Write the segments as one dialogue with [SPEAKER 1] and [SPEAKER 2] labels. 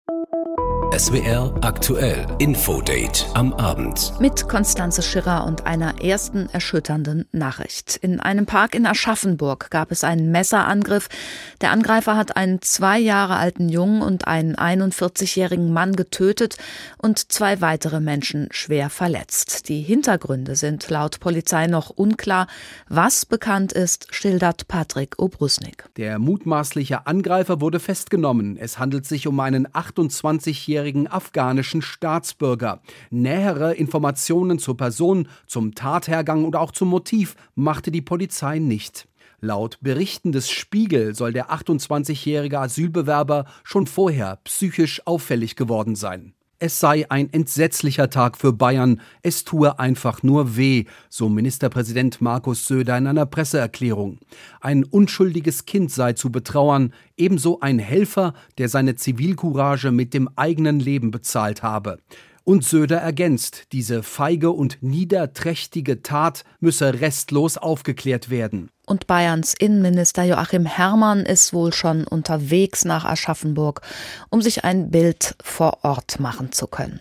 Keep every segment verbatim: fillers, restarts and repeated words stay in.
[SPEAKER 1] S W R aktuell Infodate am Abend.
[SPEAKER 2] Mit Konstanze Schirrer und einer ersten erschütternden Nachricht. In einem Park in Aschaffenburg gab es einen Messerangriff. Der Angreifer hat einen zwei Jahre alten Jungen und einen einundvierzigjährigen Mann getötet und zwei weitere Menschen schwer verletzt. Die Hintergründe sind laut Polizei noch unklar. Was bekannt ist, schildert Patrick Obrusnik.
[SPEAKER 3] Der mutmaßliche Angreifer wurde festgenommen. Es handelt sich um einen achtundzwanzigjährigen afghanischen Staatsbürger. Nähere Informationen zur Person, zum Tathergang und auch zum Motiv machte die Polizei nicht. Laut Berichten des Spiegel soll der achtundzwanzigjährige Asylbewerber schon vorher psychisch auffällig geworden sein. Es sei ein entsetzlicher Tag für Bayern, es tue einfach nur weh, so Ministerpräsident Markus Söder in einer Presseerklärung. Ein unschuldiges Kind sei zu betrauern, ebenso ein Helfer, der seine Zivilcourage mit dem eigenen Leben bezahlt habe. Und Söder ergänzt, diese feige und niederträchtige Tat müsse restlos aufgeklärt werden.
[SPEAKER 2] Und Bayerns Innenminister Joachim Herrmann ist wohl schon unterwegs nach Aschaffenburg, um sich ein Bild vor Ort machen zu können.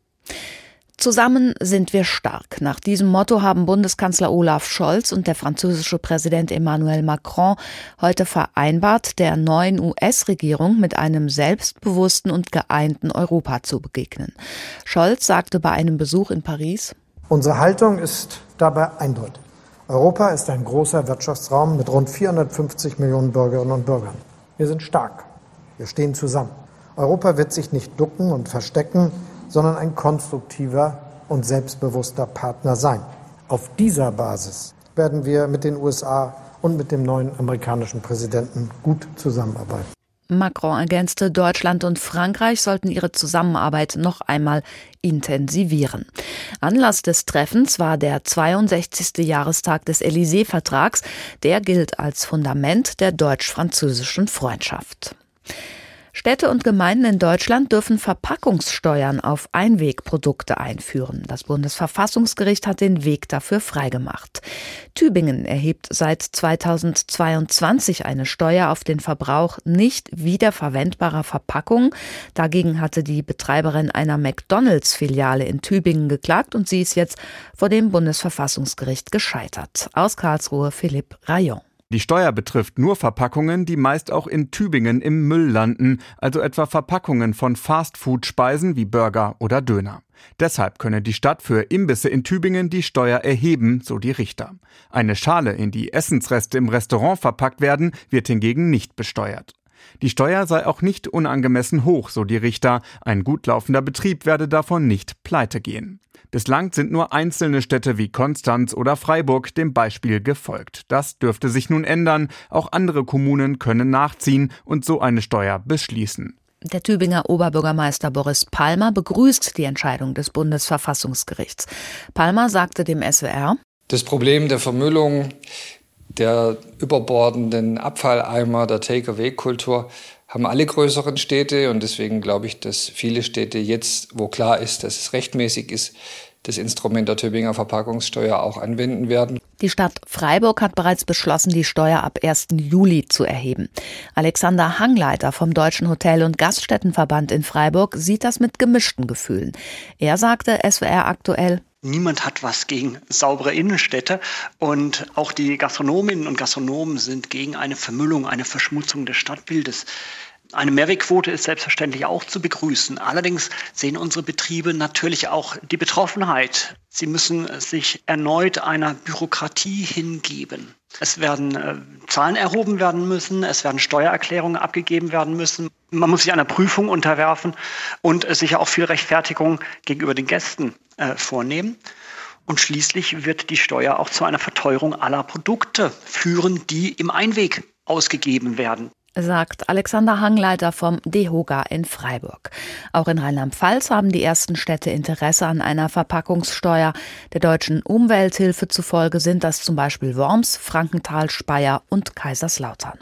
[SPEAKER 2] Zusammen sind wir stark. Nach diesem Motto haben Bundeskanzler Olaf Scholz und der französische Präsident Emmanuel Macron heute vereinbart, der neuen U S-Regierung mit einem selbstbewussten und geeinten Europa zu begegnen. Scholz sagte bei einem Besuch in Paris:
[SPEAKER 4] Unsere Haltung ist dabei eindeutig. Europa ist ein großer Wirtschaftsraum mit rund vierhundertfünfzig Millionen Bürgerinnen und Bürgern. Wir sind stark. Wir stehen zusammen. Europa wird sich nicht ducken und verstecken, sondern ein konstruktiver und selbstbewusster Partner sein. Auf dieser Basis werden wir mit den U S A und mit dem neuen amerikanischen Präsidenten gut zusammenarbeiten.
[SPEAKER 2] Macron ergänzte, Deutschland und Frankreich sollten ihre Zusammenarbeit noch einmal intensivieren. Anlass des Treffens war der zweiundsechzigste Jahrestag des Élysée-Vertrags. Der gilt als Fundament der deutsch-französischen Freundschaft. Städte und Gemeinden in Deutschland dürfen Verpackungssteuern auf Einwegprodukte einführen. Das Bundesverfassungsgericht hat den Weg dafür freigemacht. Tübingen erhebt seit zweitausendzweiundzwanzig eine Steuer auf den Verbrauch nicht wiederverwendbarer Verpackungen. Dagegen hatte die Betreiberin einer McDonalds-Filiale in Tübingen geklagt und sie ist jetzt vor dem Bundesverfassungsgericht gescheitert. Aus Karlsruhe Philipp Rayon.
[SPEAKER 5] Die Steuer betrifft nur Verpackungen, die meist auch in Tübingen im Müll landen, also etwa Verpackungen von Fastfood-Speisen wie Burger oder Döner. Deshalb könne die Stadt für Imbisse in Tübingen die Steuer erheben, so die Richter. Eine Schale, in die Essensreste im Restaurant verpackt werden, wird hingegen nicht besteuert. Die Steuer sei auch nicht unangemessen hoch, so die Richter. Ein gut laufender Betrieb werde davon nicht pleite gehen. Bislang sind nur einzelne Städte wie Konstanz oder Freiburg dem Beispiel gefolgt. Das dürfte sich nun ändern. Auch andere Kommunen können nachziehen und so eine Steuer beschließen.
[SPEAKER 2] Der Tübinger Oberbürgermeister Boris Palmer begrüßt die Entscheidung des Bundesverfassungsgerichts. Palmer sagte dem S W R:
[SPEAKER 6] Das Problem der Vermüllung, der überbordenden Abfalleimer, der Take-away-Kultur haben alle größeren Städte und deswegen glaube ich, dass viele Städte jetzt, wo klar ist, dass es rechtmäßig ist, das Instrument der Tübinger Verpackungssteuer auch anwenden werden.
[SPEAKER 2] Die Stadt Freiburg hat bereits beschlossen, die Steuer ab ersten Juli zu erheben. Alexander Hangleiter vom Deutschen Hotel- und Gaststättenverband in Freiburg sieht das mit gemischten Gefühlen. Er sagte S W R aktuell:
[SPEAKER 7] Niemand hat was gegen saubere Innenstädte und auch die Gastronominnen und Gastronomen sind gegen eine Vermüllung, eine Verschmutzung des Stadtbildes. Eine Mehrwegquote ist selbstverständlich auch zu begrüßen. Allerdings sehen unsere Betriebe natürlich auch die Betroffenheit. Sie müssen sich erneut einer Bürokratie hingeben. Es werden äh, Zahlen erhoben werden müssen, es werden Steuererklärungen abgegeben werden müssen. Man muss sich einer Prüfung unterwerfen und äh, sicher auch viel Rechtfertigung gegenüber den Gästen äh, vornehmen. Und schließlich wird die Steuer auch zu einer Verteuerung aller Produkte führen, die im Einweg ausgegeben werden,
[SPEAKER 2] sagt Alexander Hangleiter vom DEHOGA in Freiburg. Auch in Rheinland-Pfalz haben die ersten Städte Interesse an einer Verpackungssteuer. Der Deutschen Umwelthilfe zufolge sind das zum Beispiel Worms, Frankenthal, Speyer und Kaiserslautern.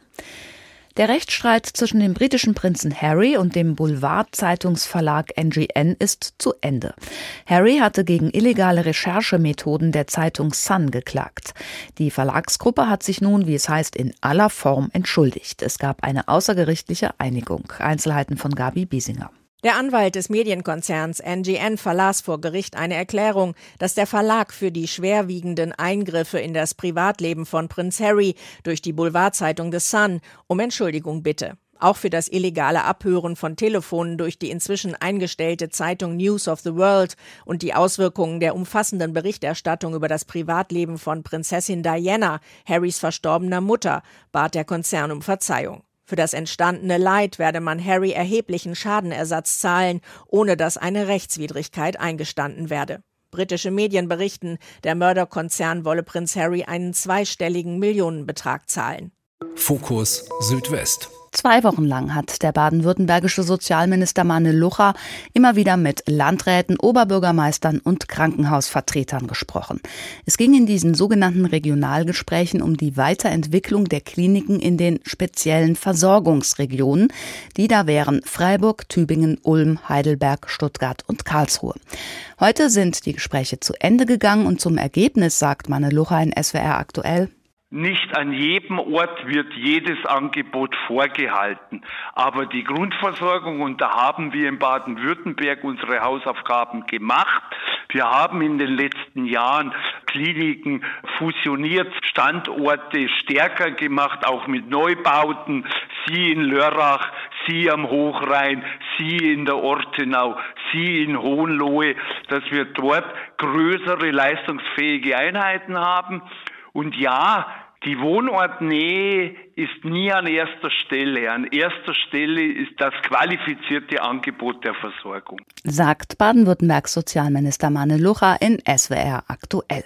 [SPEAKER 2] Der Rechtsstreit zwischen dem britischen Prinzen Harry und dem Boulevard-Zeitungsverlag N G N ist zu Ende. Harry hatte gegen illegale Recherchemethoden der Zeitung Sun geklagt. Die Verlagsgruppe hat sich nun, wie es heißt, in aller Form entschuldigt. Es gab eine außergerichtliche Einigung. Einzelheiten von Gabi Biesinger.
[SPEAKER 8] Der Anwalt des Medienkonzerns N G N verlas vor Gericht eine Erklärung, dass der Verlag für die schwerwiegenden Eingriffe in das Privatleben von Prinz Harry durch die Boulevardzeitung The Sun um Entschuldigung bitte. Auch für das illegale Abhören von Telefonen durch die inzwischen eingestellte Zeitung News of the World und die Auswirkungen der umfassenden Berichterstattung über das Privatleben von Prinzessin Diana, Harrys verstorbener Mutter, bat der Konzern um Verzeihung. Für das entstandene Leid werde man Harry erheblichen Schadenersatz zahlen, ohne dass eine Rechtswidrigkeit eingestanden werde. Britische Medien berichten, der Murdoch-Konzern wolle Prinz Harry einen zweistelligen Millionenbetrag zahlen.
[SPEAKER 1] Fokus Südwest.
[SPEAKER 2] Zwei Wochen lang hat der baden-württembergische Sozialminister Mane Lucha immer wieder mit Landräten, Oberbürgermeistern und Krankenhausvertretern gesprochen. Es ging in diesen sogenannten Regionalgesprächen um die Weiterentwicklung der Kliniken in den speziellen Versorgungsregionen, die da wären Freiburg, Tübingen, Ulm, Heidelberg, Stuttgart und Karlsruhe. Heute sind die Gespräche zu Ende gegangen und zum Ergebnis sagt Mane Lucha in S W R aktuell:
[SPEAKER 9] Nicht an jedem Ort wird jedes Angebot vorgehalten, aber die Grundversorgung, und da haben wir in Baden-Württemberg unsere Hausaufgaben gemacht. Wir haben in den letzten Jahren Kliniken fusioniert, Standorte stärker gemacht, auch mit Neubauten, Sie in Lörrach, Sie am Hochrhein, Sie in der Ortenau, Sie in Hohenlohe, dass wir dort größere leistungsfähige Einheiten haben. Und ja, die Wohnortnähe ist nie an erster Stelle. An erster Stelle ist das qualifizierte Angebot der Versorgung,
[SPEAKER 2] sagt Baden-Württembergs Sozialminister Mane Lucha in S W R aktuell.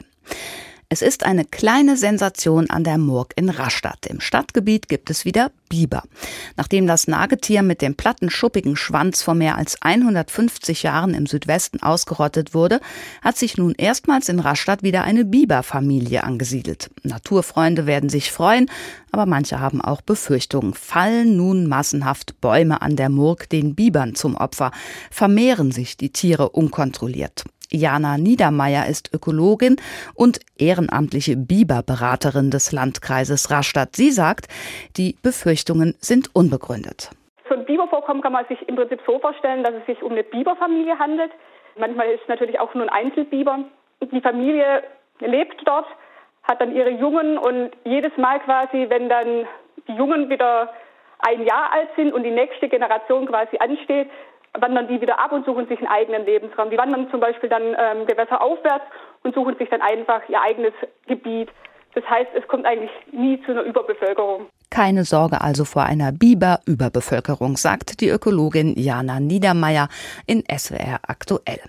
[SPEAKER 2] Es ist eine kleine Sensation an der Murg in Rastatt. Im Stadtgebiet gibt es wieder Biber. Nachdem das Nagetier mit dem platten, schuppigen Schwanz vor mehr als hundertfünfzig Jahren im Südwesten ausgerottet wurde, hat sich nun erstmals in Rastatt wieder eine Biberfamilie angesiedelt. Naturfreunde werden sich freuen, aber manche haben auch Befürchtungen. Fallen nun massenhaft Bäume an der Murg den Bibern zum Opfer? Vermehren sich die Tiere unkontrolliert? Jana Niedermeyer ist Ökologin und ehrenamtliche Biberberaterin des Landkreises Rastatt. Sie sagt, die Befürchtungen sind unbegründet.
[SPEAKER 10] So ein Bibervorkommen kann man sich im Prinzip so vorstellen, dass es sich um eine Biberfamilie handelt. Manchmal ist es natürlich auch nur ein Einzelbiber. Die Familie lebt dort, hat dann ihre Jungen und jedes Mal quasi, wenn dann die Jungen wieder ein Jahr alt sind und die nächste Generation quasi ansteht, wandern die wieder ab und suchen sich einen eigenen Lebensraum. Die wandern zum Beispiel dann ähm, Gewässer aufwärts und suchen sich dann einfach ihr eigenes Gebiet. Das heißt, es kommt eigentlich nie zu einer Überbevölkerung.
[SPEAKER 2] Keine Sorge also vor einer Biber-Überbevölkerung, sagt die Ökologin Jana Niedermeyer in S W R aktuell.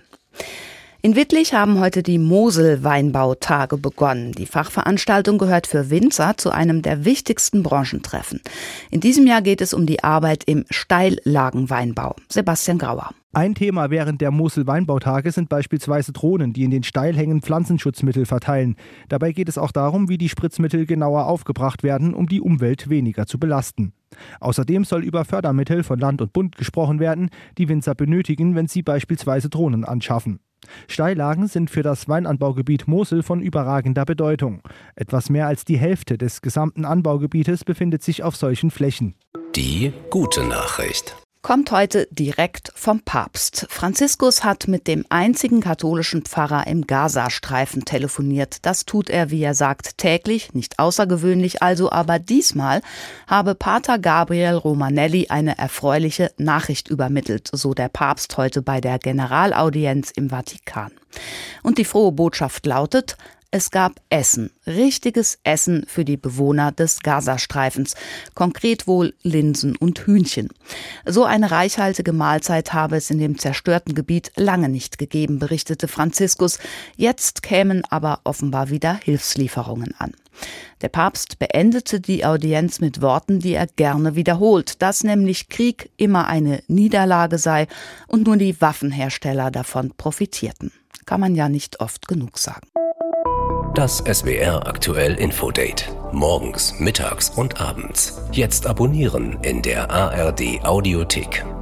[SPEAKER 2] In Wittlich haben heute die Mosel-Weinbautage begonnen. Die Fachveranstaltung gehört für Winzer zu einem der wichtigsten Branchentreffen. In diesem Jahr geht es um die Arbeit im Steillagenweinbau. Sebastian Grauer.
[SPEAKER 11] Ein Thema während der Mosel-Weinbautage sind beispielsweise Drohnen, die in den Steilhängen Pflanzenschutzmittel verteilen. Dabei geht es auch darum, wie die Spritzmittel genauer aufgebracht werden, um die Umwelt weniger zu belasten. Außerdem soll über Fördermittel von Land und Bund gesprochen werden, die Winzer benötigen, wenn sie beispielsweise Drohnen anschaffen. Steillagen sind für das Weinanbaugebiet Mosel von überragender Bedeutung. Etwas mehr als die Hälfte des gesamten Anbaugebietes befindet sich auf solchen Flächen.
[SPEAKER 1] Die gute Nachricht
[SPEAKER 2] kommt heute direkt vom Papst. Franziskus hat mit dem einzigen katholischen Pfarrer im Gazastreifen telefoniert. Das tut er, wie er sagt, täglich, nicht außergewöhnlich also, aber diesmal habe Pater Gabriel Romanelli eine erfreuliche Nachricht übermittelt, so der Papst heute bei der Generalaudienz im Vatikan. Und die frohe Botschaft lautet: Es gab Essen, richtiges Essen für die Bewohner des Gazastreifens, konkret wohl Linsen und Hühnchen. So eine reichhaltige Mahlzeit habe es in dem zerstörten Gebiet lange nicht gegeben, berichtete Franziskus. Jetzt kämen aber offenbar wieder Hilfslieferungen an. Der Papst beendete die Audienz mit Worten, die er gerne wiederholt, dass nämlich Krieg immer eine Niederlage sei und nur die Waffenhersteller davon profitierten. Kann man ja nicht oft genug sagen.
[SPEAKER 1] Das S W R aktuell Infodate. Morgens, mittags und abends. Jetzt abonnieren in der A R D Audiothek.